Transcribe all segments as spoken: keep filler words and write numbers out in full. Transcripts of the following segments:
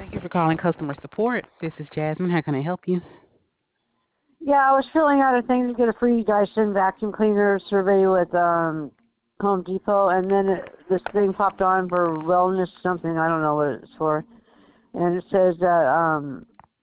Thank you for calling customer support. This is Jasmine. How can I help you? Yeah, I was filling out a thing to get a free Dyson vacuum cleaner survey with um Home Depot, and then it, this thing popped on for wellness something. I don't know what it's for, and it says that um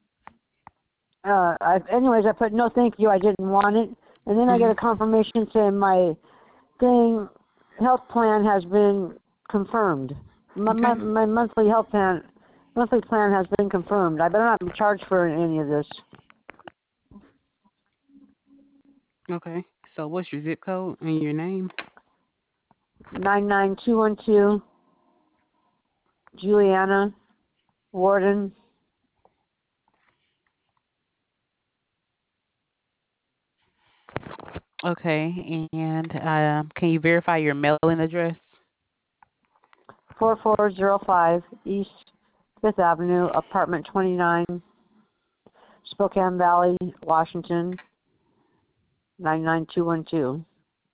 uh I, anyways I put no thank you, I didn't want it, and then I get hmm a confirmation saying my thing health plan has been confirmed. My Okay. my, my monthly health plan monthly plan has been confirmed. I better not be charged for any of this. Okay. So what's your zip code and your name? Nine nine two one two Juliana Warden. Okay. And um, can you verify your mailing address? four four zero five East Fifth Avenue, apartment twenty-nine, Spokane Valley, Washington, nine nine two one two.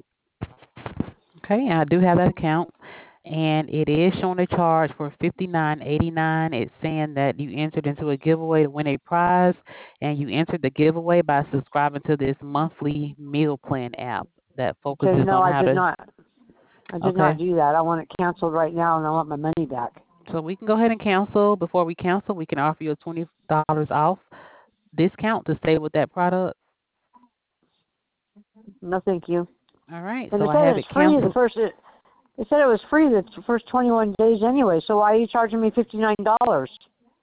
Okay. I do have that account. And it is showing a charge for fifty nine eighty nine. It's saying that you entered into a giveaway to win a prize, and you entered the giveaway by subscribing to this monthly meal plan app that Okay, focuses no, on I how did to. not. I did Okay, not do that. I want it canceled right now, and I want my money back. so we can go ahead and cancel. Before we cancel, we can offer you a twenty dollars off discount to stay with that product. No, thank you. All right, And so it I said have it's it free the canceled. first. It, it said it was free the first twenty-one days anyway. So why are you charging me fifty-nine dollars?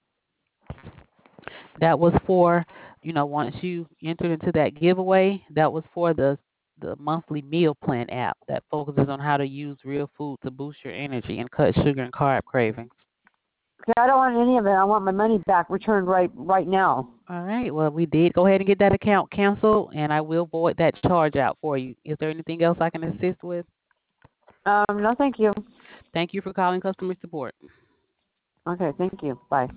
That was for, you know, once you entered into that giveaway, that was for the the monthly meal plan app that focuses on how to use real food to boost your energy and cut sugar and carb cravings. Okay, I don't want any of it. I want my money back returned right right now. All right, well, we did go ahead and get that account canceled, and I will void that charge out for you. Is there anything else I can assist with? Um, no, thank you. Thank you for calling customer support. Okay, thank you. Bye.